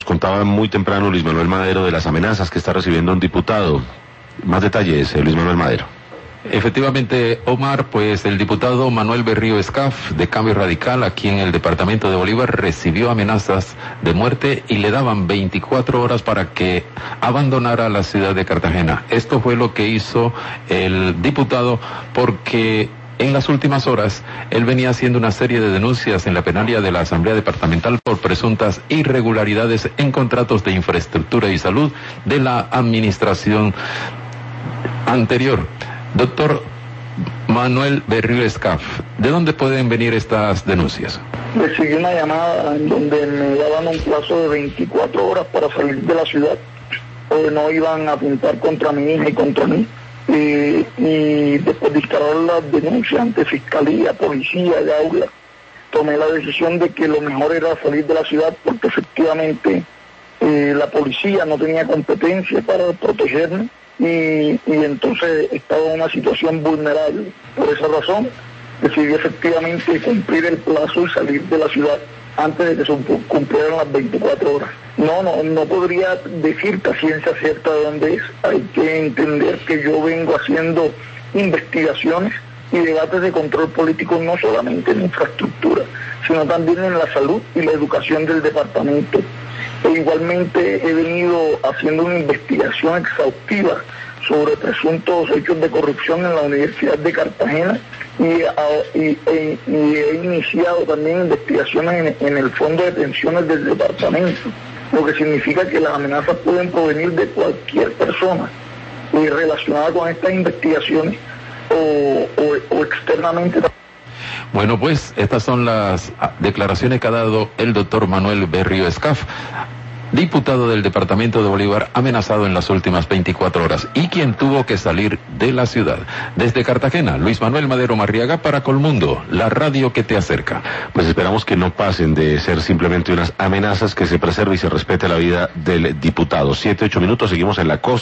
Contaba muy temprano Luis Manuel Madero de las amenazas que está recibiendo un diputado. Más detalles, Luis Manuel Madero. Efectivamente, Omar, pues el diputado Manuel Berrío Escaf, de Cambio Radical, aquí en el departamento de Bolívar, recibió amenazas de muerte y le daban 24 horas para que abandonara la ciudad de Cartagena. Esto fue lo que hizo el diputado porque en las últimas horas, él venía haciendo una serie de denuncias en la plenaria de la Asamblea Departamental por presuntas irregularidades en contratos de infraestructura y salud de la administración anterior. Doctor Manuel Berrío Escaf, ¿de dónde pueden venir estas denuncias? Recibí una llamada en donde me daban un plazo de 24 horas para salir de la ciudad, porque no iban a apuntar contra mi hija y contra mí. Y después de instalar las denuncias ante fiscalía, policía y aula, tomé la decisión de que lo mejor era salir de la ciudad porque efectivamente la policía no tenía competencia para protegerme y entonces estaba en una situación vulnerable. Por esa razón decidí efectivamente cumplir el plazo y salir de la ciudad antes de que se cumplieran las 24 horas. No podría decirte a ciencia cierta de dónde es. Hay que entender que yo vengo haciendo investigaciones y debates de control político no solamente en infraestructura, sino también en la salud y la educación del departamento. E igualmente he venido haciendo una investigación exhaustiva sobre presuntos hechos de corrupción en la Universidad de Cartagena y he iniciado también investigaciones en el Fondo de Pensiones del departamento, lo que significa que las amenazas pueden provenir de cualquier persona relacionada con estas investigaciones o externamente. Bueno, pues estas son las declaraciones que ha dado el doctor Manuel Berrío Escaf, diputado del departamento de Bolívar, amenazado en las últimas 24 horas y quien tuvo que salir de la ciudad. Desde Cartagena, Luis Manuel Madero Marriaga para Colmundo, la radio que te acerca. Pues esperamos que no pasen de ser simplemente unas amenazas, que se preserve y se respete la vida del diputado. 7, 8 minutos, seguimos en la costa.